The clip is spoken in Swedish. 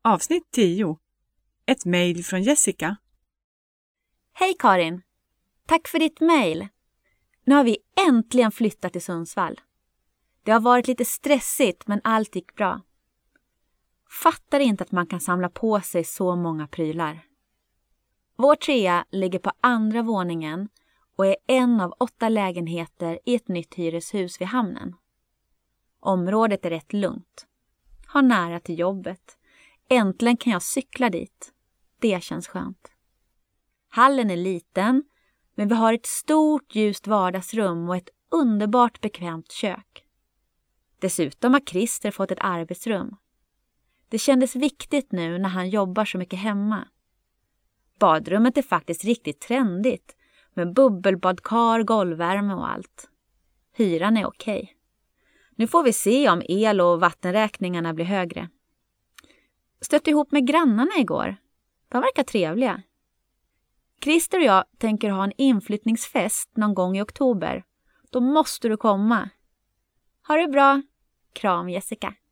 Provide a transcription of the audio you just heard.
Avsnitt 10. Ett mejl från Jessica. Hej Karin! Tack för ditt mejl. Nu har vi äntligen flyttat till Sundsvall. Det har varit lite stressigt men allt gick bra. Fattar inte att man kan samla på sig så många prylar. Vår trea ligger på andra våningen och är en av 8 lägenheter i ett nytt hyreshus vid hamnen. Området är rätt lugnt. Har nära till jobbet. Äntligen kan jag cykla dit. Det känns skönt. Hallen är liten, men vi har ett stort ljust vardagsrum och ett underbart bekvämt kök. Dessutom har Christer fått ett arbetsrum. Det kändes viktigt nu när han jobbar så mycket hemma. Badrummet är faktiskt riktigt trendigt med bubbelbadkar, golvvärme och allt. Hyran är okej. Nu får vi se om el- och vattenräkningarna blir högre. Stötte ihop med grannarna igår. De verkar trevliga. Christer och jag tänker ha en inflyttningsfest någon gång i oktober. Då måste du komma. Ha det bra. Kram Jessica.